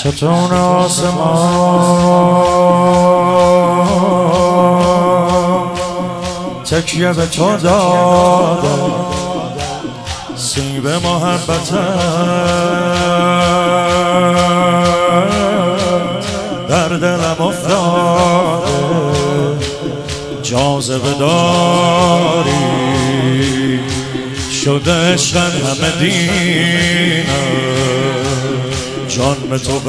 ستون آسمان تکیه به تو داده، سیب محبت در دلم افتاده، جاذبه داری شده عشقت همه دینم، جان به تو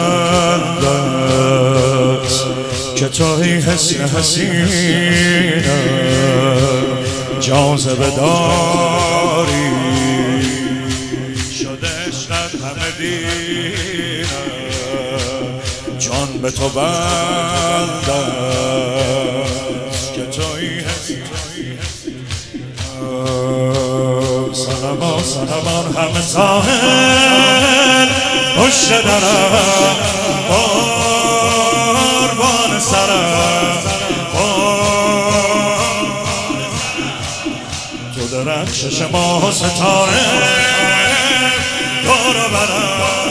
بندست که توی حسن حسینم، جاذبه داری شده عشقت همه دینم، جان به تو بندست که توی حسن سنمان همه ساحل پشت درم، قربان سرم تو درخشش ماه و ستاره دور و برم،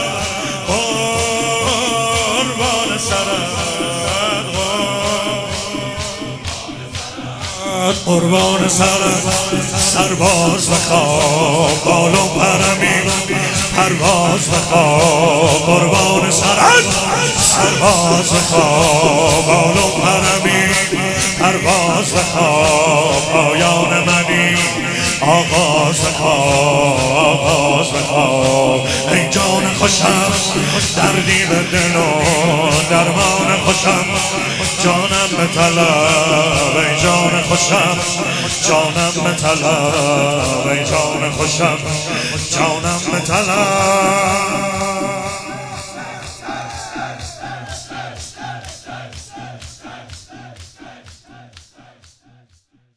قربان سرم قربان سرم، سرباز و خواب بالو پرمی پرواز و خواب، قربان سرم سرباز و خواب بالو پرمی پرواز و خواب، پایان منی آغاز و خواب، آغاز و خواب. ای جان خوشم دردی به دل و درمان خوشم، جانم به طلب ای جان خوشم، جانم به طلب ای جان خوشم، جانم به طلب.